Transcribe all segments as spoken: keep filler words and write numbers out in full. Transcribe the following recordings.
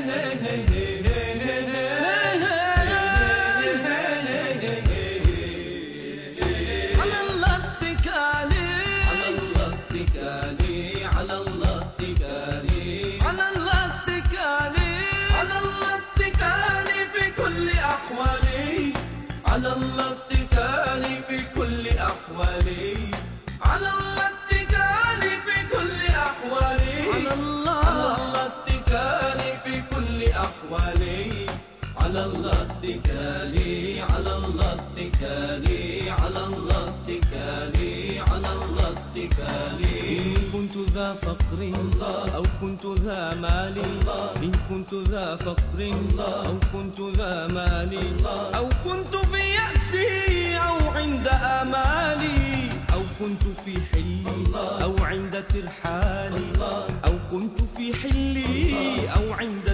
على الله اتكالي في كل أحوالي، على الله اتكالي في كل أحوالي، على الله اتكالي في كل أحوالي، على الله اتكالي، على الله اتكالي، على الله اتكالي، على الله اتكالي. إن كنت ذا فقر أو كنت ذا مال، إن كنت ذا فقر أو كنت ذا مال، أو كنت في يأسي أو عند آمالي، أو كنت في حلي أو عند ترحالي، أو كنت في حلي أو عند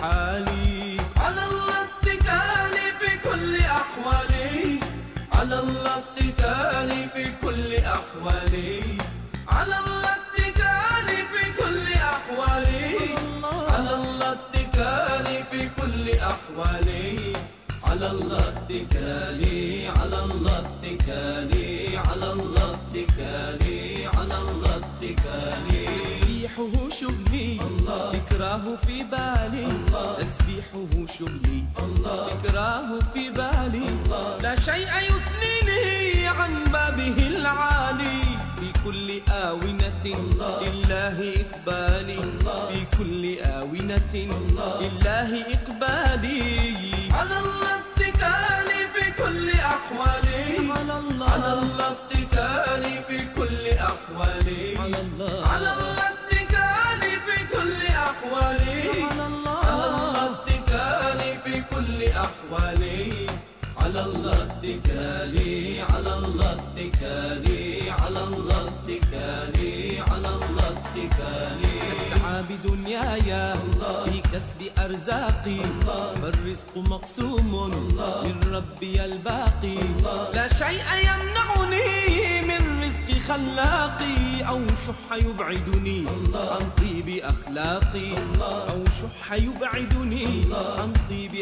ترحالي، على الله اتكالي في كل أحوالي، على الله اتكالي في كل أحوالي، على الله اتكالي في كل أحوالي، على الله اتكالي في كل أحوالي، على الله اتكالي، على الله اتكالي، على الله اتكالي، على الله اتكالي. تسبيحه شغلي ذكراه في بالي، تسبيحه شغلي ذكراه في بالي، لا شيء يثنيني عن بابه العالي، في كل آونة لله إقبالي، في كل آونة لله إقبالي، على الله اتكالي في كل أحوالي، على الله على الله اتكالي في كل أحوالي، على الله على الله اتكالي في كل أحوالي، على الله على الله اتكالي في كل أحوالي، على الله اتكالي، على الله اتكالي، على الله اتكالي، على الله اتكالي. أسعى بدنياي في كسب أرزاقي، فالرزق مقسوم من ربي الباقي، لا شيء يمنعني من رزق خلاقي، أو شح يبعدني عن طيب أخلاقي، أو شح يبعدني عن طيب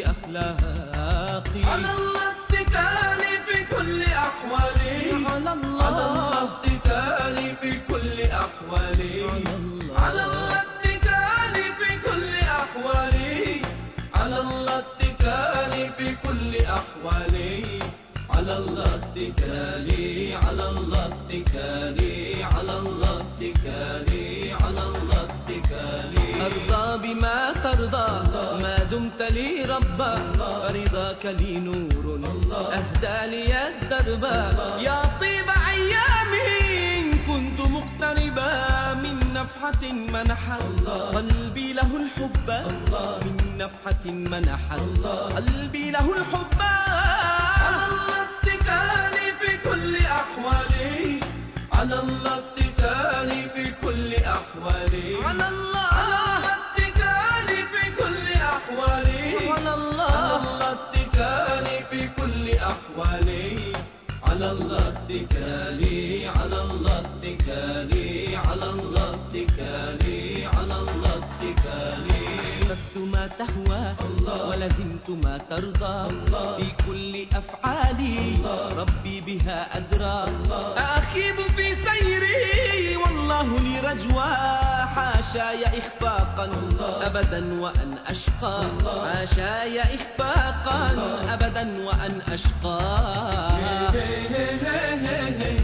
أخلاقي، على الله اتكالي في كل أحوالي، على الله على الله اتكالي في كل أحوالي، على الله اتكالي في كل أحوالي، على الله اتكالي في كل أحوالي، على الله اتكالي، على الله اتكالي، على الله اتكالي، على الله اتكالي. أرضى بما ترضى ما دمت لي ربا، فرضاك لي نور أهدى لي الدرب، يا طيب أيامي إن كنت مقتربا من نفحة منحت قلبي له الحب، من نفحة منحت قلبي له الحب، على الله اتكالي في كل أحوالي، على الله اتكالي في كل أحوالي، على الله على الله اتكالي في كل أحوالي، على الله على الله اتكالي في كل أحوالي، على الله اتكالي، على الله اتكالي، على الله اتكالي، على الله اتكالي. أحببت ما تهوى ولزمت ما ترضى، في كل أفعالي ربي بها أدرى، أخيب في سيري والله لي رجوى، حاشاي إخفاقا أبدا وأن أشقى، حاشاي إخفاقا أبدا وأن أشقى.